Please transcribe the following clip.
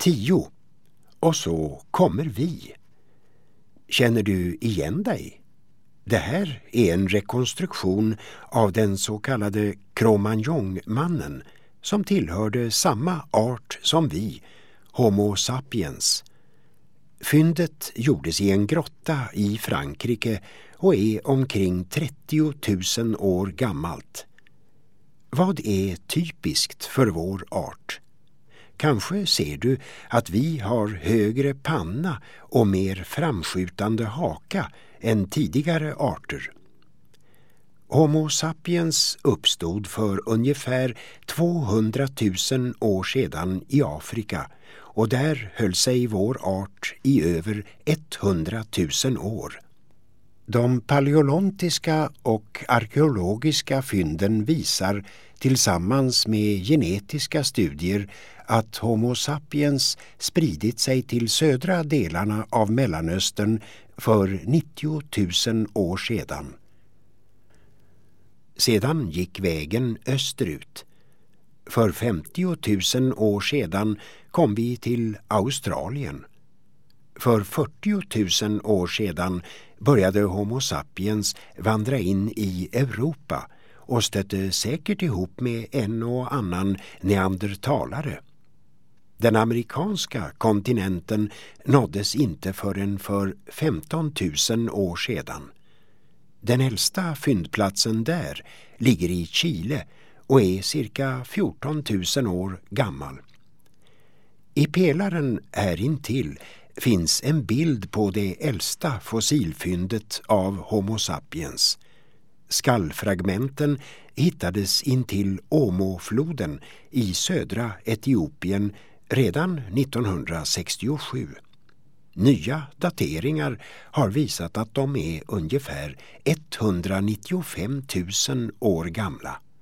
10. Och så kommer vi. Känner du igen dig? Det här är en rekonstruktion av den så kallade Cro-Magnon-mannen som tillhörde samma art som vi, Homo sapiens. Fyndet gjordes i en grotta i Frankrike och är omkring 30 000 år gammalt. Vad är typiskt för vår art? Kanske ser du att vi har högre panna och mer framskjutande haka än tidigare arter. Homo sapiens uppstod för ungefär 200 000 år sedan i Afrika och där höll sig vår art i över 100 000 år. De paleolontiska och arkeologiska fynden visar tillsammans med genetiska studier att Homo sapiens spridit sig till södra delarna av Mellanöstern för 90 000 år sedan. Sedan gick vägen österut. För 50 000 år sedan kom vi till Australien. För 40 000 år sedan började Homo sapiens vandra in i Europa och stötte säkert ihop med en och annan neandertalare. Den amerikanska kontinenten nåddes inte förrän för 15 000 år sedan. Den äldsta fyndplatsen där ligger i Chile och är cirka 14 000 år gammal. I pelaren här intill finns en bild på det äldsta fossilfyndet av Homo sapiens. Skallfragmenten hittades intill Omofloden i södra Etiopien redan 1967. Nya dateringar har visat att de är ungefär 195 000 år gamla.